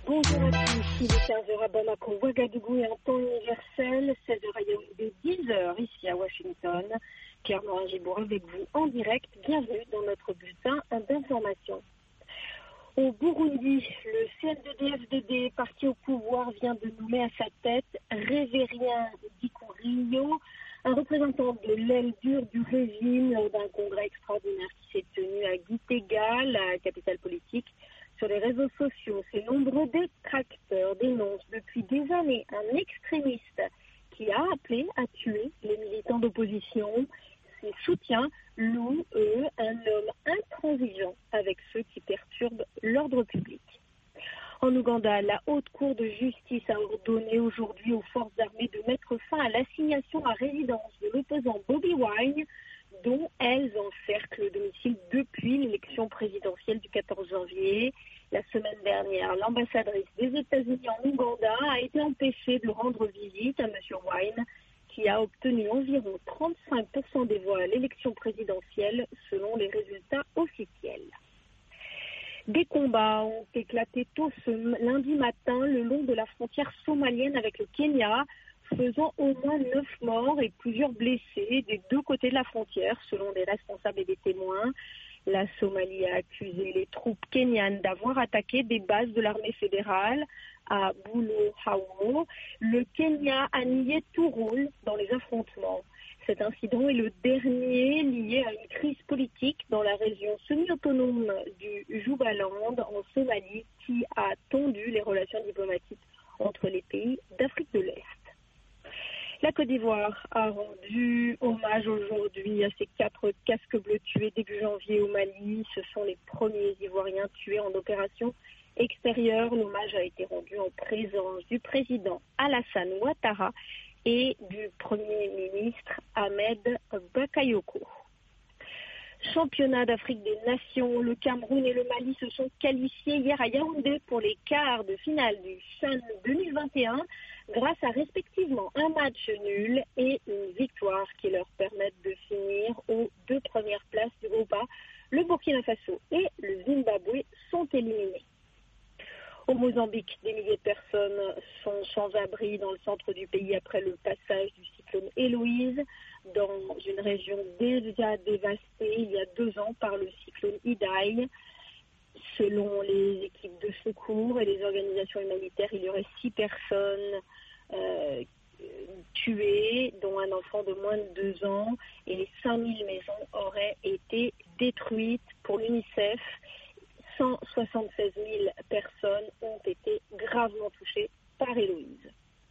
Bonjour à tous, il est 15h à Bamako, Ouagadougou et en temps universel, 16h à Yaoundé, 10h ici à Washington. Claire Morin-Gibour avec vous en direct, bienvenue dans notre bulletin d'information. Au Burundi, le CNDD-FDD, parti au pouvoir, vient de nommer à sa tête Révérien Dikouriyo, un représentant de l'aile dure du régime lors d'un congrès extraordinaire qui s'est tenu à Gitega, la capitale politique. Sur les réseaux sociaux, ces nombreux détracteurs dénoncent depuis des années un extrémiste qui a appelé à tuer les militants d'opposition. Ses soutiens louent, eux, un homme intransigeant avec ceux qui perturbent l'ordre public. En Ouganda, la Haute Cour de justice a ordonné aujourd'hui aux forces armées de mettre fin à l'assignation à résidence de l'opposant Bobi Wine, dont elles encerclent le domicile depuis l'élection présidentielle du 14 janvier. La semaine dernière, l'ambassadrice des États-Unis en Ouganda a été empêchée de rendre visite à M. Wine, qui a obtenu environ 35% des voix à l'élection présidentielle selon les résultats officiels. Des combats ont éclaté tôt ce lundi matin le long de la frontière somalienne avec le Kenya, faisant au moins 9 morts et plusieurs blessés des deux côtés de la frontière, selon des responsables et des témoins. La Somalie a accusé les troupes kenyanes d'avoir attaqué des bases de l'armée fédérale à Bulawayo. Le Kenya a nié tout rôle dans les affrontements. Cet incident est le dernier lié à une crise politique dans la région semi-autonome du Jubaland en Somalie qui a tendu les relations diplomatiques entre les pays d'Afrique de l'Est. La Côte d'Ivoire a rendu hommage aujourd'hui à ces 4 casques bleus tués début janvier au Mali. Ce sont les premiers Ivoiriens tués en opération extérieure. L'hommage a été rendu en présence du président Alassane Ouattara et du Premier ministre Ahmed Bakayoko. Championnat d'Afrique des Nations, le Cameroun et le Mali se sont qualifiés hier à Yaoundé pour les quarts de finale du CHAN 2021 grâce à respectivement un match nul et une victoire qui leur permettent de finir aux 2 premières places du groupe A. Le Burkina Faso et le Zimbabwe sont éliminés. Au Mozambique, des milliers de personnes sont sans abri dans le centre du pays après le passage du cyclone Héloïse, dans une région déjà dévastée il y a 2 ans par le cyclone Idai. Selon les équipes de secours et les organisations humanitaires, il y aurait 6 personnes tuées, dont un enfant de moins de 2 ans, et 5000 maisons auraient été détruites. Pour l'UNICEF, 176 000 personnes ont été gravement touchées par Héloïse.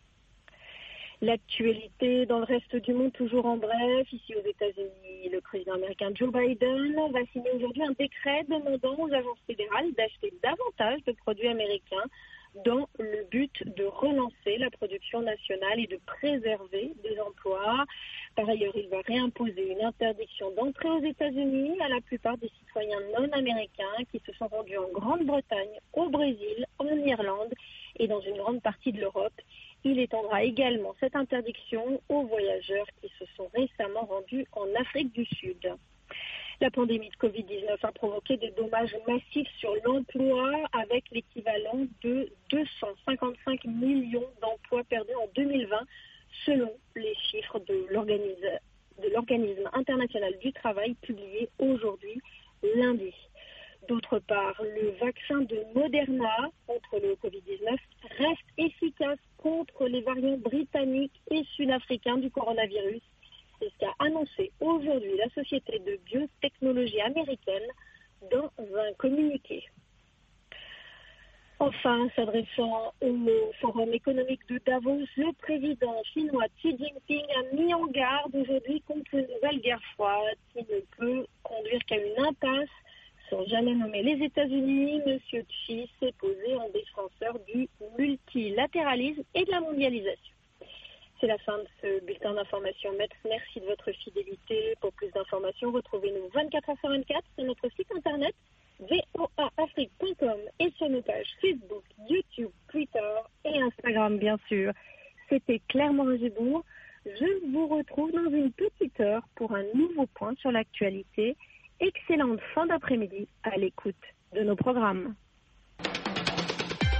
L'actualité dans le reste du monde, toujours en bref. Ici aux États-Unis, le président américain Joe Biden va signer aujourd'hui un décret demandant aux agences fédérales d'acheter davantage de produits américains dans le but de relancer la production nationale et de préserver des emplois. Par ailleurs, il va réimposer une interdiction d'entrée aux États-Unis à la plupart des citoyens non américains qui se sont rendus en Grande-Bretagne, au Brésil, en Irlande et dans une grande partie de l'Europe. Il étendra également cette interdiction aux voyageurs qui se sont récemment rendus en Afrique du Sud. La pandémie de Covid-19 a provoqué des dommages massifs sur l'emploi avec l'équivalent de 255 millions d'emplois perdus en 2020 selon les chiffres de l'Organisme international du travail publiés aujourd'hui lundi. D'autre part, le vaccin de Moderna contre le Covid-19 reste efficace contre les variants britanniques et sud-africains du coronavirus. C'est ce qu'a annoncé aujourd'hui la société de biotechnologie américaine dans un communiqué. Enfin, s'adressant au Forum économique de Davos, le président chinois Xi Jinping a mis en garde aujourd'hui contre une nouvelle guerre froide qui ne peut conduire qu'à une impasse. Sans jamais nommer les États-Unis, M. Xi s'est posé en défenseur du multilatéralisme et de la mondialisation. C'est la fin de ce bulletin d'information. Merci de votre fidélité. Pour plus d'informations, retrouvez-nous 24h24 sur notre site internet voaafrique.com et sur nos pages Facebook, YouTube, Twitter et Instagram, bien sûr. C'était Claire Morin-Gibour. Je vous retrouve dans une petite heure pour un nouveau point sur l'actualité. Excellente fin d'après-midi à l'écoute de nos programmes.